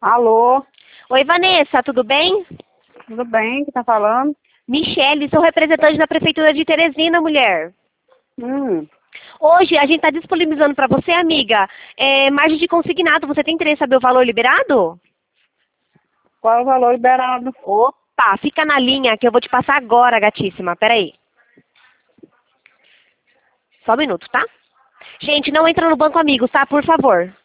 Alô, Oi, Vanessa, tudo bem? tudo bem? Quem tá falando? Michele, sou representante da Prefeitura de Teresina, mulher. Hum, Hoje a gente está disponibilizando para você, amiga, margem de consignado. Você tem interesse em saber o valor liberado? qual é o valor liberado? Opa, fica na linha que eu vou te passar agora, gatíssima. Peraí. Só um minuto, tá? Gente, não entra no banco amigos, tá? Por favor.